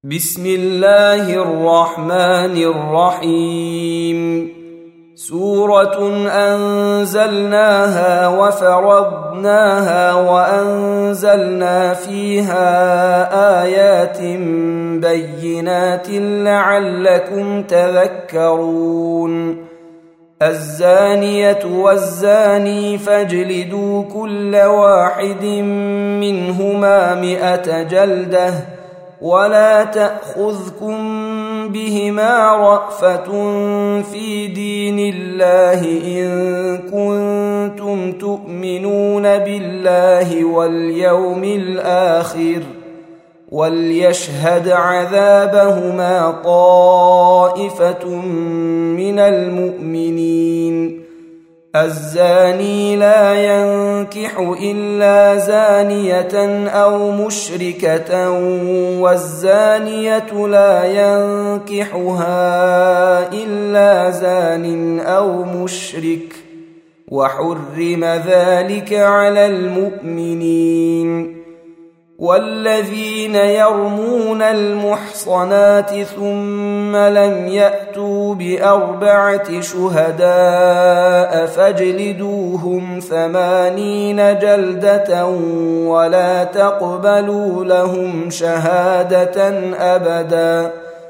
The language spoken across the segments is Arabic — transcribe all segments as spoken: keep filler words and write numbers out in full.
بسم الله الرحمن الرحيم. سورة أنزلناها وفرضناها وأنزلنا فيها آيات بينات لعلكم تذكرون. الزانية والزاني فاجلدوا كل واحد منهما مئة جلدة ولا تأخذكم بهما رأفة في دين الله إن كنتم تؤمنون بالله واليوم الآخر وليشهد عذابهما طائفة من المؤمنين. الزاني لا ينكح إلا زانية أو مشركة والزانية لا ينكحها إلا زان أو مشرك وحرم ذلك على المؤمنين. والذين يرمون المحصنات ثم لم يأتوا بأربعة شهداء فاجلدوهم ثمانين جلدة ولا تقبلوا لهم شهادة أبدا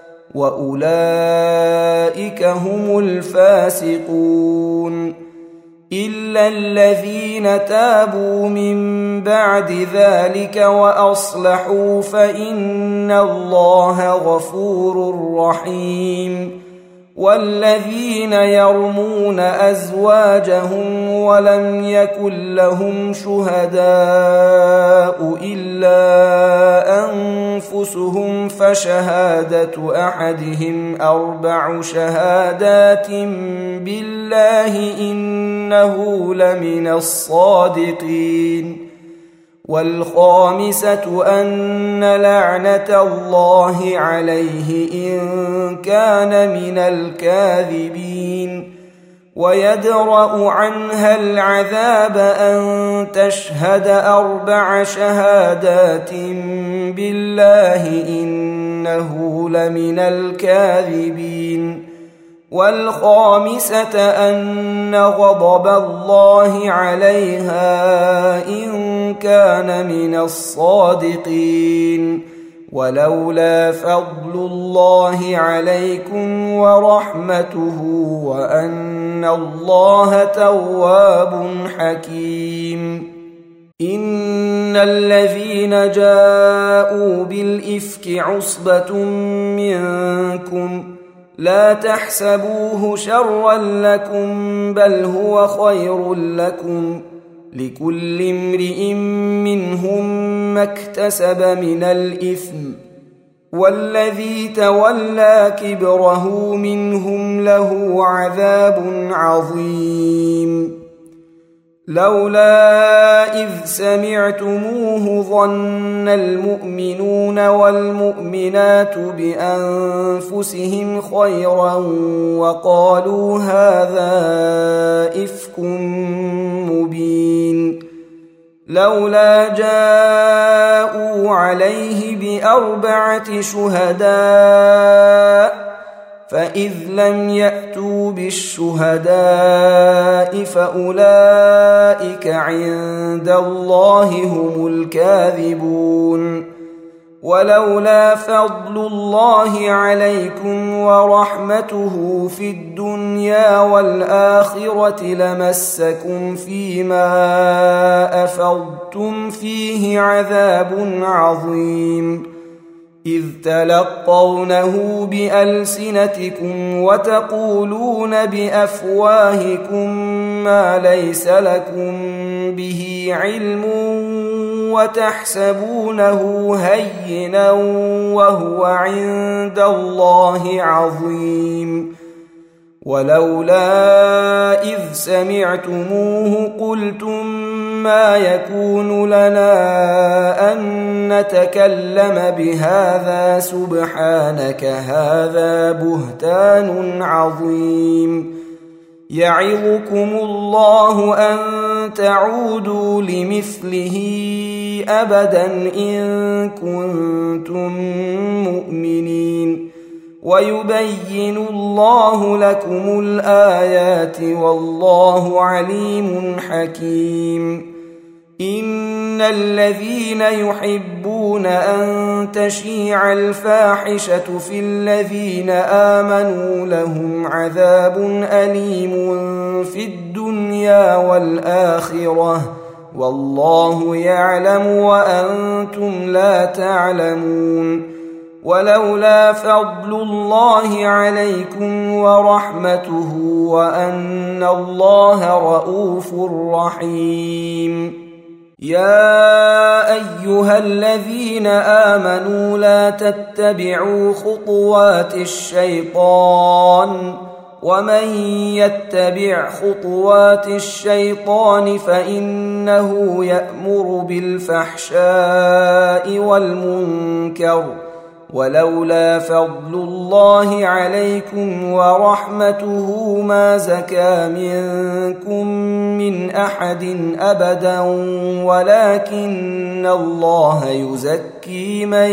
وأولئك هم الفاسقون. إلا الذين تابوا من بعد ذلك وأصلحوا فإن الله غفور رحيم. والذين يرمون أزواجهم ولم يكن لهم شهداء إلا أنفسهم فشهادة أحدهم أربع شهادات بالله إنه لمن الصادقين. والخامسة أن لعنة الله عليه إن كان من الكاذبين. ويدرأ عنها العذاب أن تشهد أربع شهادات بالله إنه لمن الكاذبين. والخامسة أن غضب الله عليها إن كان من الصادقين. ولولا فضل الله عليكم ورحمته وأن الله تواب حكيم. إن الذين جاءوا بالإفك عصبة منكم لا تحسبوه شرا لكم بل هو خير لكم لكل امرئ منهم ما اكتسب من الإثم والذي تولى كبره منهم له عذاب عظيم. لولا إذ سمعتموه ظن المؤمنون والمؤمنات بأنفسهم خيرا وقالوا هذا إفك مبين. لولا جاءوا عليه بأربعة شهداء فإذ لم يأتوا بالشهداء فأولئك عند الله هم الكاذبون. ولولا فضل الله عليكم ورحمته في الدنيا والآخرة لمسكم فيما أفضتم فيه عذاب عظيم. إذ تلقونه بألسنتكم وتقولون بأفواهكم ما ليس لكم به علم وتحسبونه هينا وهو عند الله عظيم. ولولا إذ سمعتموه قلتم ما يكون لنا أن نتكلم بهذا سبحانك هذا بهتان عظيم. يعظكم الله أن تعودوا لمثله أبدا إن كنتم مؤمنين ويبين الله لكم الآيات والله عليم حكيم. إن الذين يحبون أن تشيع الفاحشة في الذين آمنوا لهم عذاب أليم في الدنيا والآخرة والله يعلم وأنتم لا تعلمون. ولولا فضل الله عليكم ورحمته وأن الله رءوف رحيم. يا أيها الذين آمنوا لا تتبعوا خطوات الشيطان ومن يتبع خطوات الشيطان فإنه يأمر بالفحشاء والمنكر ولولا فضل الله عليكم ورحمته ما زكى منكم من أحد أبدا ولكن الله يزكي من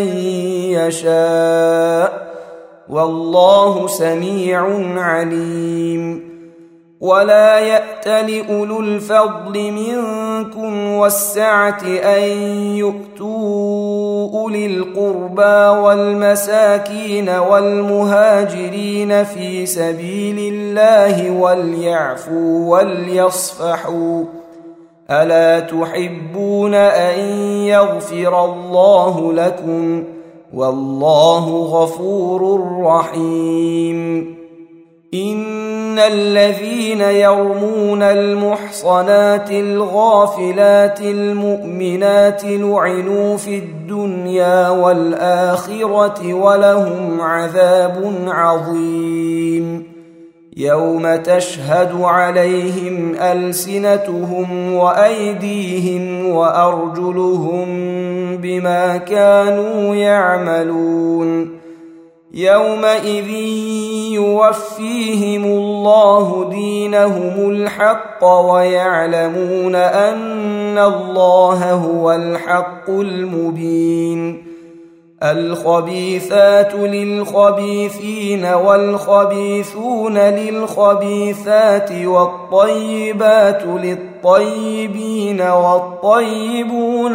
يشاء والله سميع عليم. ولا يأتل أولو الفضل منكم والسعة أن يؤتوا أولي القربى والمساكين والمهاجرين في سبيل الله وليعفوا وليصفحوا ألا تحبون أن يغفر الله لكم والله غفور رحيم. إن الذين يرمون المحصنات الغافلات المؤمنات لعنوا في الدنيا والآخرة ولهم عذاب عظيم. يوم تشهد عليهم ألسنتهم وأيديهم وأرجلهم بما كانوا يعملون. يومئذ يوفيهم الله دينهم الحق ويعلمون أن الله هو الحق المبين. الخبيثات للخبيثين والخبيثون للخبيثات والطيبات للطيبين والطيبون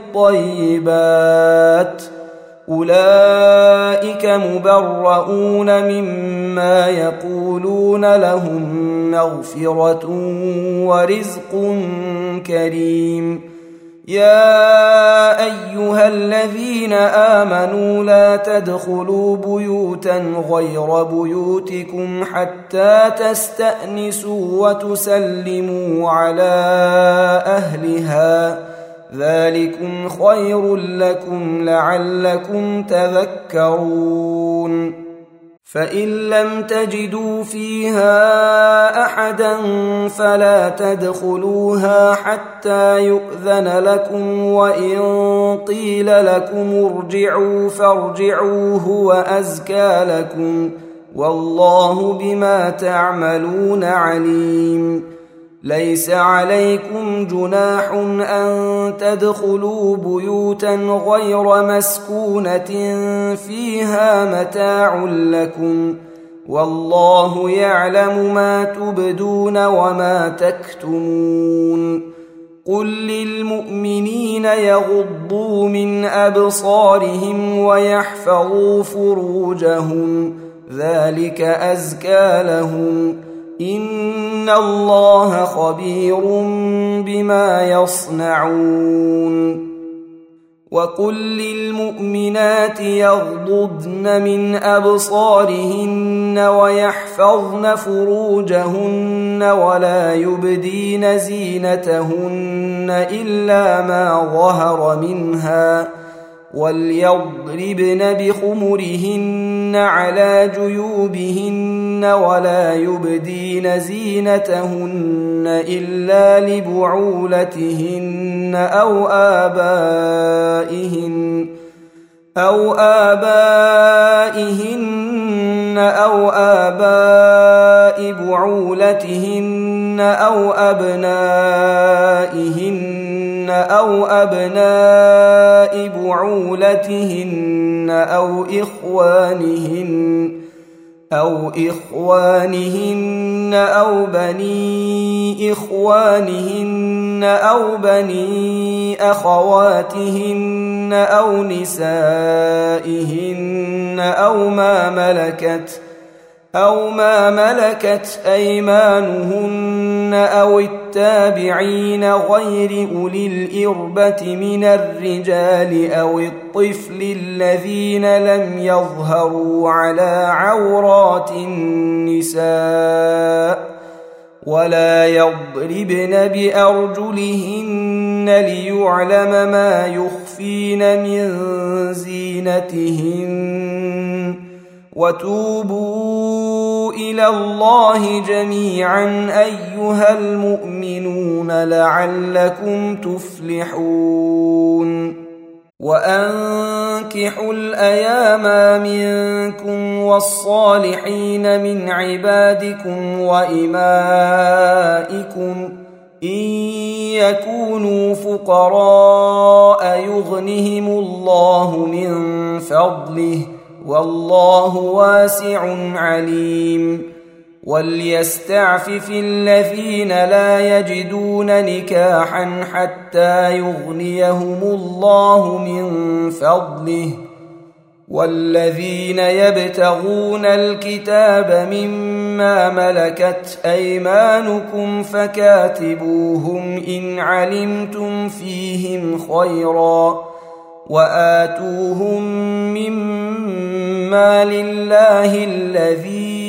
للطيبات أولئك مبرؤون مما يقولون لهم مغفرة ورزق كريم. يا أيها الذين آمنوا لا تدخلوا بيوتا غير بيوتكم حتى تستأنسوا وتسلموا على أهلها ذلكم خير لكم لعلكم تذكرون. فإن لم تجدوا فيها أحدا فلا تدخلوها حتى يؤذن لكم وإن قيل لكم ارجعوا فارجعوا هو أزكى لكم والله بما تعملون عليم. ليس عليكم جناح أن تدخلوا بيوتا غير مسكونة فيها متاع لكم والله يعلم ما تبدون وما تكتمون. قل للمؤمنين يغضوا من أبصارهم ويحفظوا فروجهم ذلك أزكى لهم إن الله خبير بما يصنعون. وقل للمؤمنات يغضضن من أبصارهن ويحفظن فروجهن ولا يبدين زينتهن إلا ما ظهر منها وليضربن بخمرهن على جيوبهن ولا يبدين زينتهن إلا لبعولتهن أو آبائهن أو آبائهن أو آباء بعولتهن بعولتهن أو أبنائهن أو أبناء بعولتهن أو إخوانهن أو إخوانهن أو بني إخوانهن أو بني أخواتهن أو نسائهن أو ما ملكت أو ما ملكت أيمانهن أو التابعين غير أولي الإربة من الرجال أو الطفل الذين لم يظهروا على عورات النساء ولا يضربن بأرجلهن ليعلم ما يخفين من زينتهن وتوبوا إلى الله جميعا أيها المؤمنون لعلكم تفلحون وأنكحوا الأيام منكم والصالحين من عبادكم وإمائكم إن يكونوا فقراء يغنهم الله من فضله والله واسع عليم وليستعفف الذين لا يجدون نكاحا حتى يغنيهم الله من فضله والذين يبتغون الكتاب مما ملكت أيمانكم فكاتبوهم إن علمتم فيهم خيرا وآتوهم مما لله الذي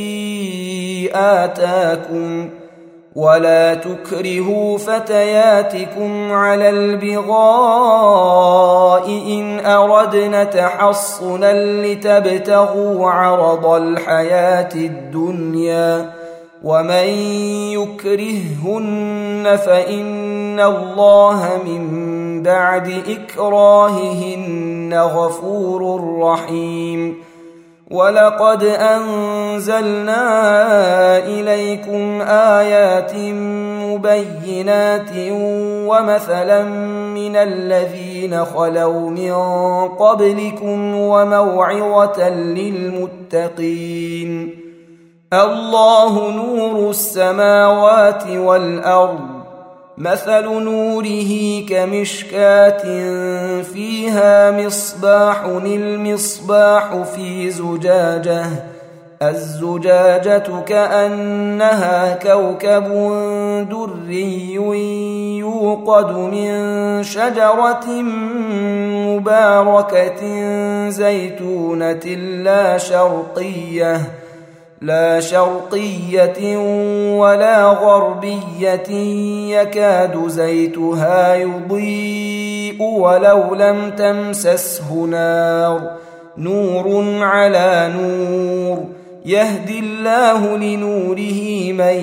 آتاكم ولا تكرهوا فتياتكم على البغاء إن أردنا تحصنا لتبتغوا عرض الحياة الدنيا ومن يكرههن فإن الله من بعد إكراههن غفور رحيم ولقد أنزلنا إليكم آيات مبينات ومثلا من الذين خلوا من قبلكم وموعظة للمتقين الله نور السماوات والأرض مثل نوره كمشكاة فيها مصباح المصباح في زجاجة الزجاجة كأنها كوكب دري يوقد من شجرة مباركة زيتونة لا شرقية لا شرقية ولا غربية يكاد زيتها يضيء ولو لم تمسسه نار نور على نور يهدي الله لنوره من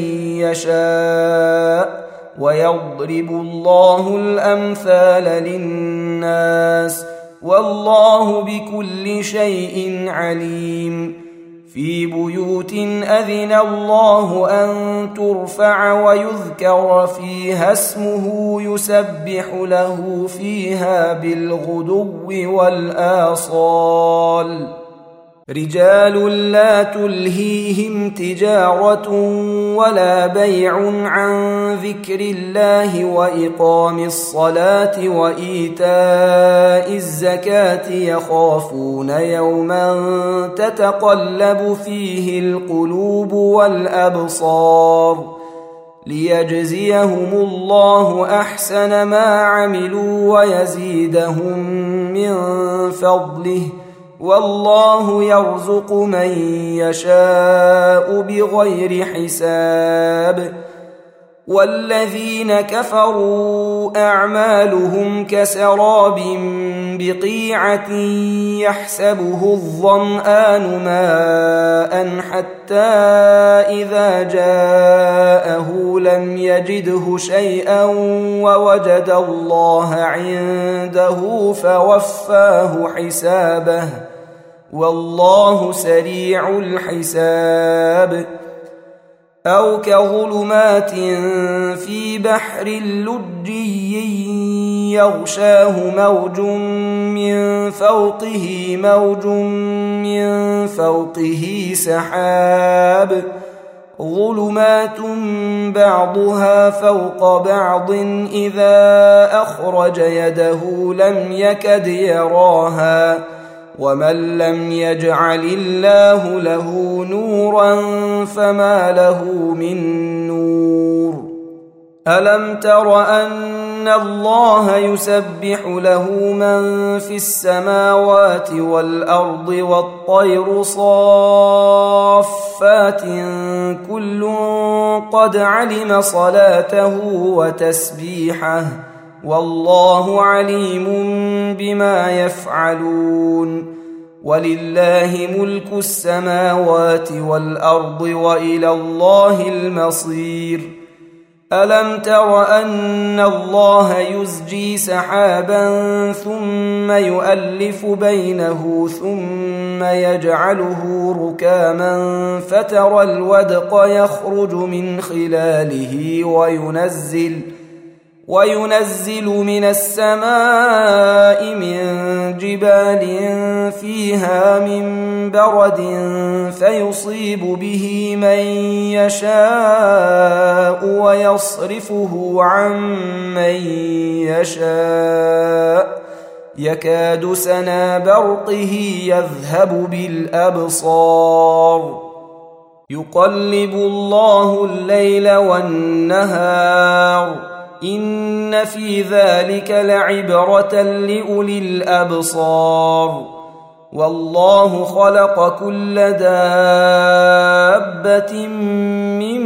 يشاء ويضرب الله الأمثال للناس والله بكل شيء عليم في بيوت أذن الله أن ترفع ويذكر فيها اسمه يسبح له فيها بالغدو والآصال رجال لا تلهيهم تجارة ولا بيع عن ذكر الله وإقام الصلاة وإيتاء الزكاة يخافون يوما تتقلب فيه القلوب والأبصار ليجزيهم الله أحسن ما عملوا ويزيدهم من فضله والله يرزق من يشاء بغير حساب والذين كفروا أعمالهم كسراب بقيعة يحسبه الظمآن ماء حتى إذا جاءه لم يجده شيئا ووجد الله عنده فوفاه حسابه والله سريع الحساب أو كظلمات في بحر لجي يغشاه موج من فوقه موج من فوقه سحاب ظلمات بعضها فوق بعض إذا أخرج يده لم يكد يراها ومن لم يجعل الله له نورا فما له من نور ألم تر أن الله يسبح له من في السماوات والأرض والطير صافات كل قد علم صلاته وتسبيحه والله عليم بما يفعلون ولله ملك السماوات والأرض وإلى الله المصير ألم تر أن الله يزجي سحابا ثم يؤلف بينه ثم يجعله ركاما فترى الودق يخرج من خلاله وينزل وينزل من السماء من جبال فيها من برد فيصيب به من يشاء ويصرفه عن من يشاء يكاد سنا برقه يذهب بالأبصار يقلب الله الليل والنهار إن في ذلك لعبرة لأولي الأبصار والله خلق كل دابة من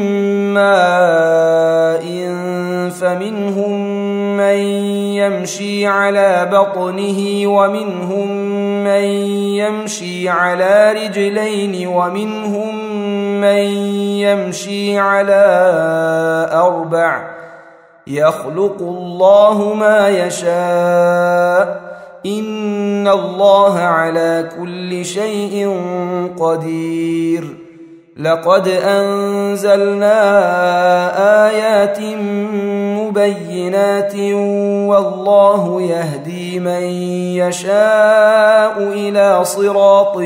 ماء فمنهم من يمشي على بطنه ومنهم من يمشي على رجلين ومنهم من يمشي على أربع يخلق الله ما يشاء إن الله على كل شيء قدير لقد أنزلنا آيات مبينات والله يهدي من يشاء إلى صراط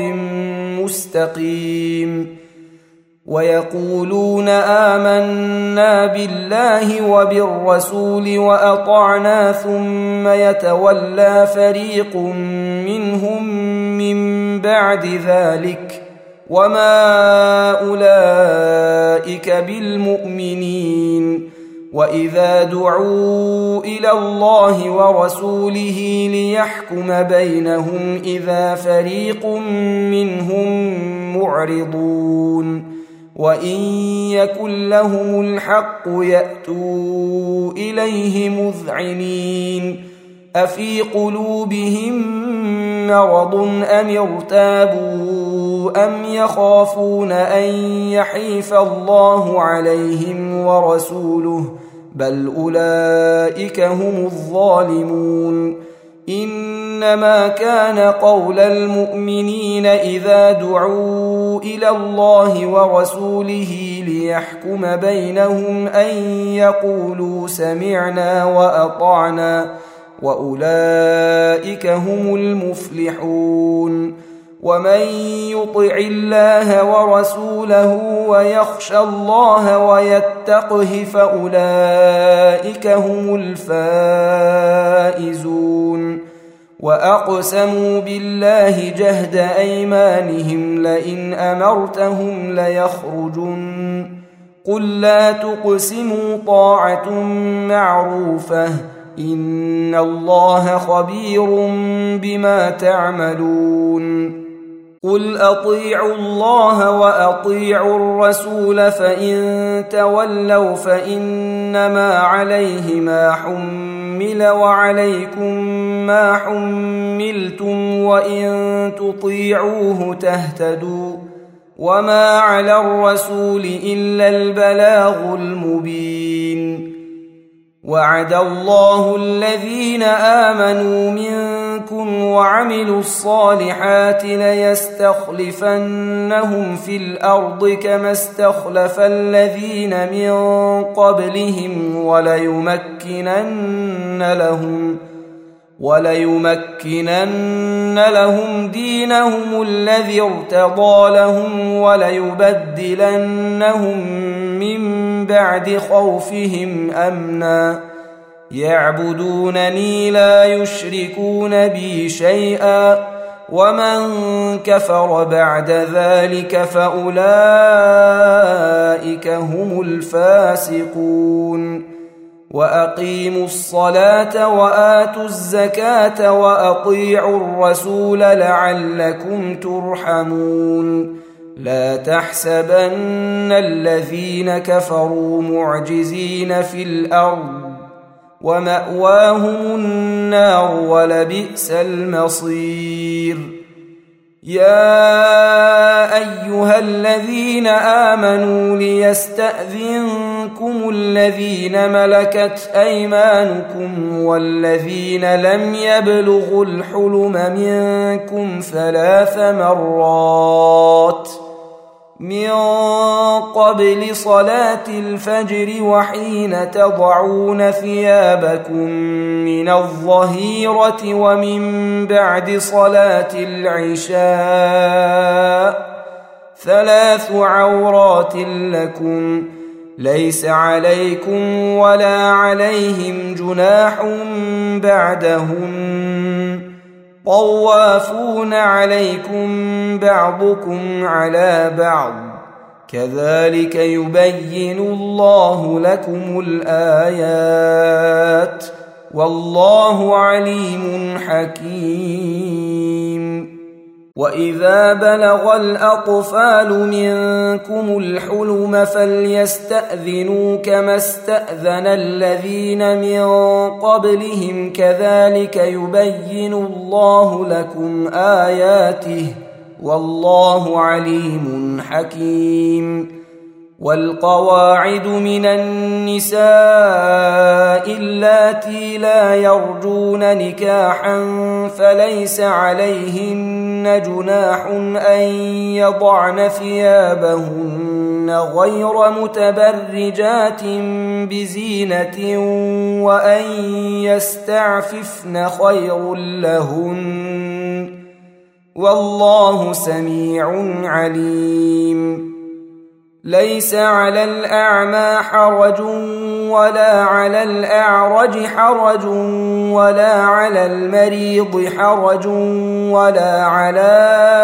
مستقيم ويقولون آمنا بالله وبالرسول وأطعنا ثم يتولى فريق منهم من بعد ذلك وما أولئك بالمؤمنين وإذا دعوا إلى الله ورسوله ليحكم بينهم إذا فريق منهم معرضون وإن يكن لهم الحق يأتوا إليه مذعنين أفي قلوبهم مرض أم ارتابوا أم يخافون أن يحيف الله عليهم ورسوله بل أولئك هم الظالمون إنما كان قول المؤمنين إذا دعوا إلى الله ورسوله ليحكم بينهم أن يقولوا سمعنا وأطعنا وأولئك هم المفلحون ومن يطع الله ورسوله ويخشى الله ويتقه فأولئك هم الفائزون وأقسموا بالله جهد أيمانهم لئن أمرتهم ليخرجن قل لا تقسموا طاعة معروفة إن الله خبير بما تعملون قل أطيعوا الله وأطيعوا الرسول فإن تولوا فإنما عليه ما حمل وعليكم ما حملتم وإن تطيعوه تهتدوا وما على الرسول إلا البلاغ المبين وعد الله الذين آمنوا منكم منكم وعملوا الصالحات ليستخلفنهم في الأرض كما استخلف الذين من قبلهم وليمكنن لهم وليمكنن لهم دينهم الذي ارتضى لهم وليبدلنهم من بعد خوفهم أمنا يعبدونني لا يشركون بي شيئا ومن كفر بعد ذلك فأولئك هم الفاسقون وأقيموا الصلاة وآتوا الزكاة وأطيعوا الرسول لعلكم ترحمون لا تحسبن الذين كفروا معجزين في الأرض ومأواهم النار ولبئس المصير يا أيها الذين آمنوا ليستأذنكم الذين ملكت أيمانكم والذين لم يبلغوا الحلم منكم ثلاث مرات من قبل صلاة الفجر وحين تضعون ثيابكم من الظهيرة ومن بعد صلاة العشاء ثلاث عورات لكم ليس عليكم ولا عليهم جناح بعدهم طوافون عليكم بعضكم على بعض كذلك يبين الله لكم الآيات والله عليم حكيم وإذا بلغ الأطفال منكم الحلم فليستأذنوا كما استأذن الذين من قبلهم كذلك يبين الله لكم آياته والله عليم حكيم والقواعد من النساء اللاتي لا يرجون نكاحا فليس عليهن جناح أن يضعن ثيابهن غير متبرجات بزينة وأن يستعففن خير لهن والله سميع عليم ليس على الأعمى حرج ولا على الأعرج حرج ولا على المريض حرج ولا على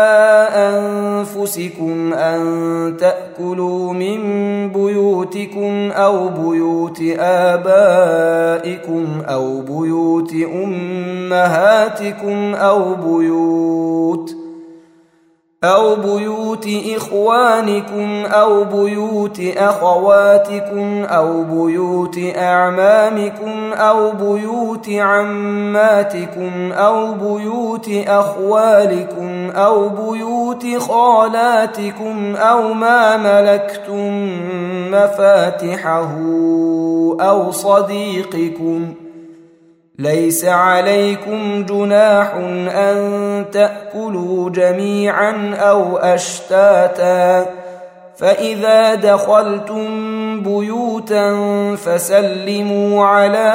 أنفسكم أن تأكلوا من بيوتكم أو بيوت آبائكم أو بيوت أمهاتكم أو بيوت أو بيوت إخوانكم أو بيوت أخواتكم أو بيوت أعمامكم أو بيوت عماتكم أو بيوت أخوالكم أو بيوت خالاتكم أو ما ملكتم مفاتحه أو صديقكم ليس عليكم جناح أن تأكلوا جميعا أو أشتاتا فإذا دخلتم بيوتا فسلموا على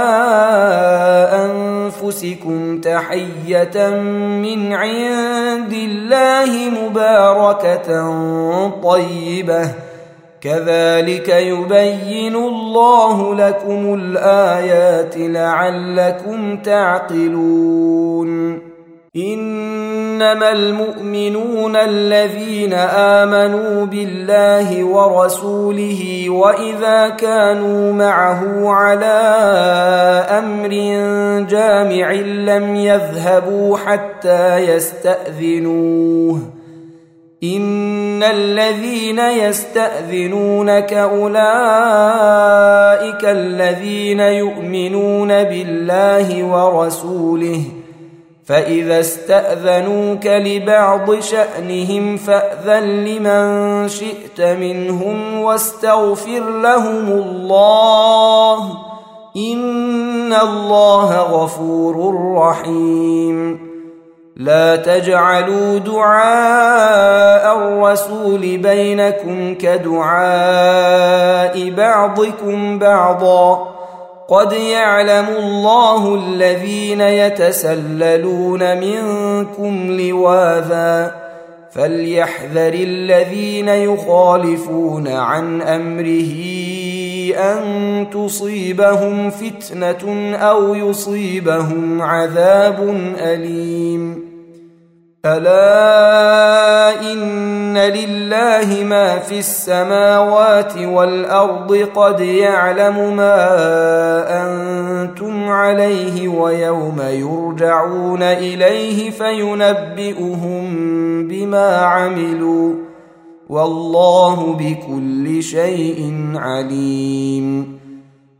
أنفسكم تحية من عند الله مباركة طيبة كذلك يبين الله لكم الآيات لعلكم تعقلون إنما المؤمنون الذين آمنوا بالله ورسوله وإذا كانوا معه على أمر جامع لم يذهبوا حتى يستأذنوه إن الذين يستأذنونك أولئك الذين يؤمنون بالله ورسوله فإذا استأذنوك لبعض شأنهم فأذن لمن شئت منهم واستغفر لهم الله إن الله غفور رحيم لا تجعلوا دعاء الرسول بينكم كدعاء بعضكم بعضا قد يعلم الله الذين يتسللون منكم لواذا فليحذر الذين يخالفون عن أمره أن تصيبهم فتنة أو يصيبهم عذاب أليم ألا إن لله ما في السماوات والأرض قد يعلم ما أنتم عليه ويوم يرجعون إليه فينبئهم بما عملوا والله بكل شيء عليم